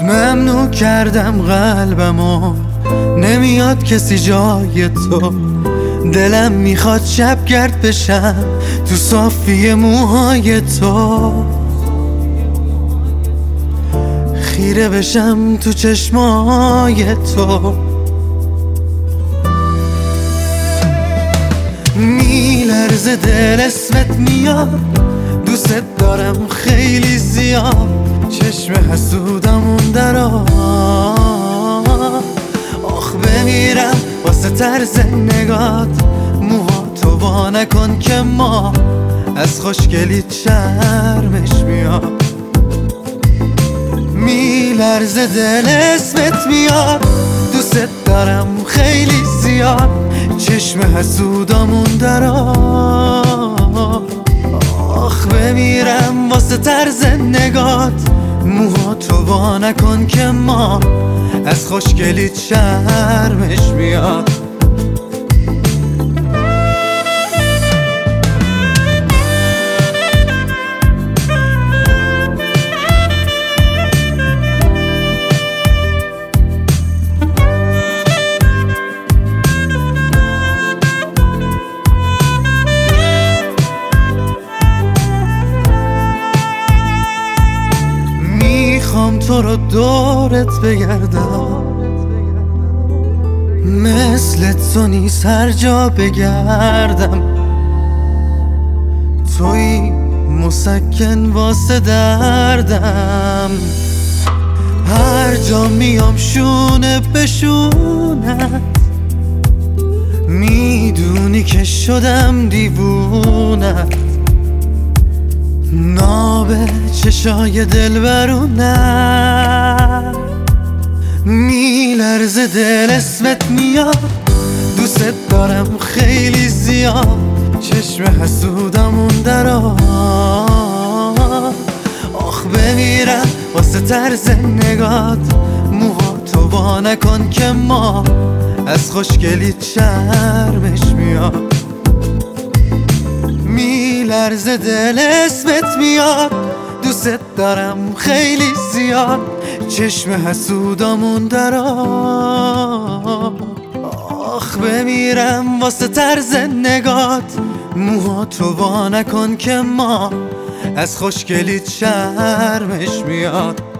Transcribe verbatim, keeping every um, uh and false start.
ممنوع کردم قلبمو، نمیاد کسی جای تو. دلم میخواد شبگرد بشم تو صافی موهای تو، خیره بشم تو چشمای تو. میلرزه دل اسمت میاد، دوست دارم خیلی زیاد. چشم حسودمون درا آخ بمیرم واسه طرز نگات. موها تو وا نکن که ما از خوشگلیت شرمش میاد. میلرزه دل اسمت میاد، دوست دارم خیلی زیاد. چشم حسودمون درا آخ بمیرم واسه طرز نگات. موها تو وا نکن که ما از خوشگلیت شرمش میاد. میخوام تو رو دورت بگردم، مثل تو نیست هر جا بگردم. توی مسکن واسه دردم، هر جا میام شونه بشونت. میدونی که شدم دیوونت، نابه چشای دلبرونم. میلرزه دل اسمت میاد، دوست دارم خیلی زیاد. چشم حسودمون درا آخ بمیرم واسه طرز نگات. موها تو وا نکن که ما از خوشگلیت شرمش میاد. میلرزه دل اسمت میاد، دوست دارم خیلی زیاد. چشم حسودمون درا آخ بمیرم واسه طرز نگات. موها تو وا نکن که ما از خوشگلیت شرمش میاد.